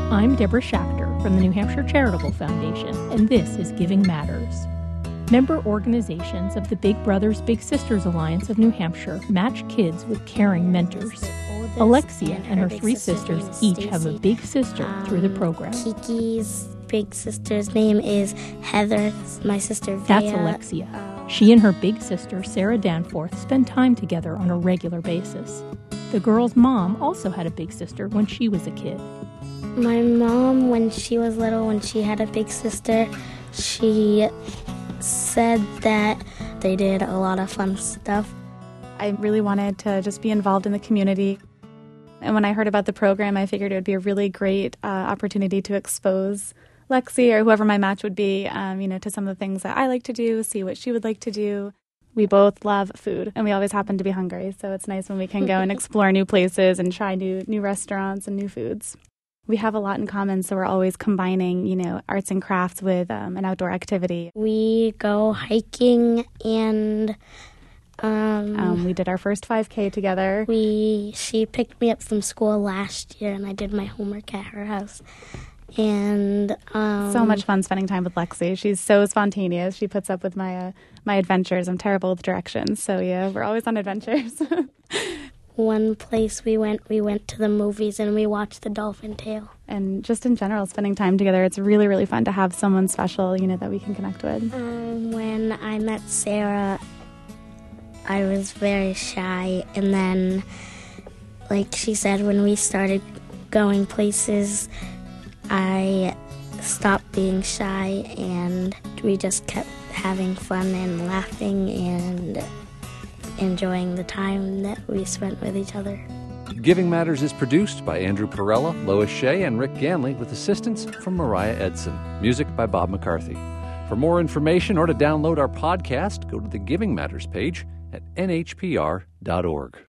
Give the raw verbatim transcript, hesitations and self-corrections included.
I'm Deborah Schachter from the New Hampshire Charitable Foundation, and this is Giving Matters. Member organizations of the Big Brothers Big Sisters Alliance of New Hampshire match kids with caring mentors. Alexia and her three sisters each have a big sister um, through the program. Kiki's big sister's name is Heather. My sister Vea. That's Alexia. She and her big sister, Sarah Danforth, spend time together on a regular basis. The girl's mom also had a big sister when she was a kid. My mom, when she was little, when she had a big sister, she said that they did a lot of fun stuff. I really wanted to just be involved in the community. And when I heard about the program, I figured it would be a really great uh, opportunity to expose Lexi or whoever my match would be, um, you know, to some of the things that I like to do, see what she would like to do. We both love food, and we always happen to be hungry, so it's nice when we can go and explore new places and try new new restaurants and new foods. We have a lot in common, so we're always combining, you know, arts and crafts with um, an outdoor activity. We go hiking, and um, um, we did our first five K together. We she picked me up from school last year, and I did my homework at her house. And um, so much fun spending time with Lexi. She's so spontaneous. She puts up with my uh, my adventures. I'm terrible with directions, so yeah, we're always on adventures. One place we went, we went to the movies and we watched The Dolphin Tale. And just in general, spending time together, it's really, really fun to have someone special, you know, that we can connect with. Um, when I met Sarah, I was very shy, and then, like she said, when we started going places, I stopped being shy, and we just kept having fun and laughing and enjoying the time that we spent with each other. Giving Matters is produced by Andrew Perella, Lois Shea, and Rick Ganley, with assistance from Mariah Edson. Music by Bob McCarthy. For more information or to download our podcast, go to the Giving Matters page at N H P R dot org.